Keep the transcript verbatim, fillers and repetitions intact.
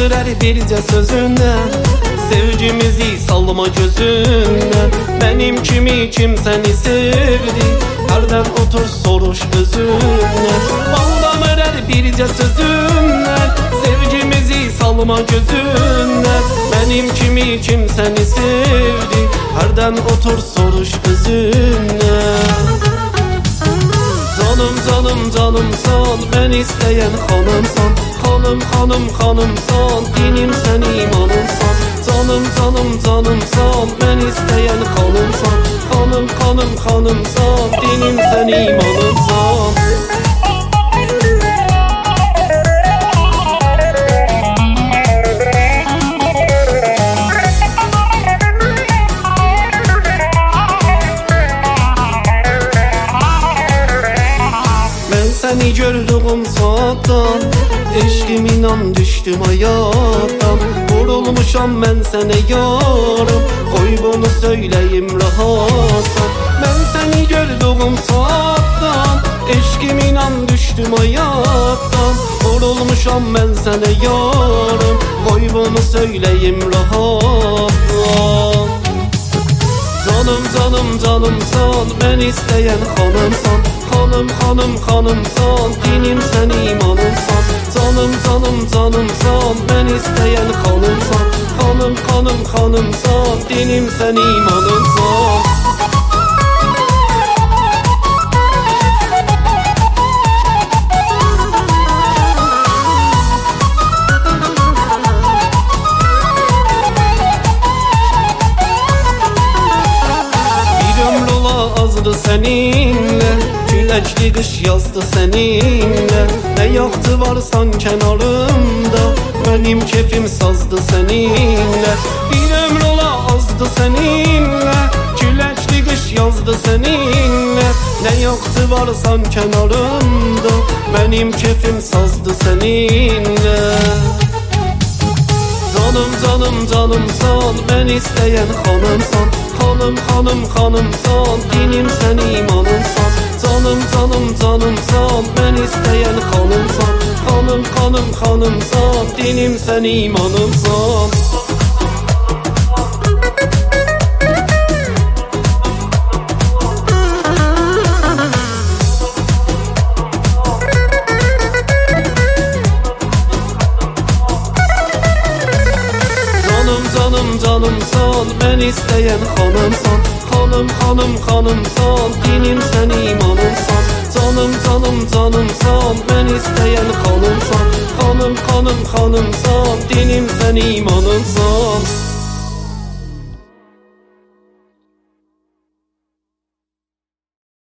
Bağlanır her bircə sözündən, sevgimizi salma gözündən. Benim kimi kim seni sevdi, nereden otur soruş özündən. Bağlanır her bircə sözündən, sevgimizi salma gözündən. Benim kimi kim seni sevdi, nereden otur soruş özündən. Canım canım canımsan, ben isteyen hanımsan. Hanım hanım hanımsan, dinim sen imanımsan. Canım canım canımsan, ben isteyen hanımsan. Hanım hanım hanımsan, dinim sen imanımsan. Seni gördüğüm saattan, eşkim inan düştüm hayattan. Vurulmuşam ben sene yarım, koy bunu söyleyeyim rahattan. Ben seni gördüğüm saattan, eşkim inan düştüm hayattan. Vurulmuşam ben sene yarım, koy bunu söyleyeyim rahattan. Canım canım canımsan, ben isteyen hanımsan. Hanım hanım hanımsan, dinim sen imanımsan. Canım canım canımsan, ben isteyen hanımsan. Hanım hanım hanımsan, dinim sen imanımsan. Azdı seninle, küləkli qış yazdı seninle. Ne yaxtı varsan kenarımda, benim keyfim sazdı seninle. Bir ömür ola azdı seninle, küləkli qış yazdı seninle. Ne yaxtı varsan kenarımda, benim keyfim sazdı seninle. Canım canım canımsan, ben isteyen hanımsan. Hanım hanım hanımsan, dinim sen imanımsan. Canım canım canımsan, ben isteyen hanımsan. Hanım hanım hanımsan, dinim sen imanımsan. Canım canımsan, ben isteyen hanımsan. Hanım hanım hanımsan, dinim sen imanımsan. Canım canım canımsan, ben isteyen hanımsan. Hanım hanım hanımsan, dinim sen imanımsan.